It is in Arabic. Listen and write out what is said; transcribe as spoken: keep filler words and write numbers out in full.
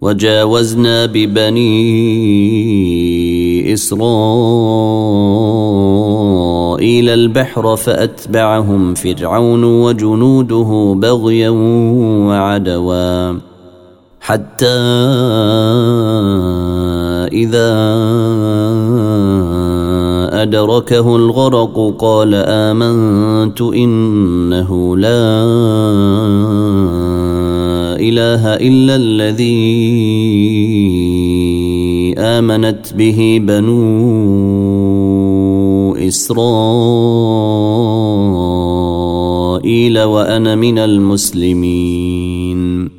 وجاوزنا ببني إسرائيل البحر فأتبعهم فرعون وجنوده بغيا وعدوا حتى إذا أدركه الغرق قال آمنت إنه لا إله إلا الذي آمنت به بنو إسرائيل وأنا من المسلمين.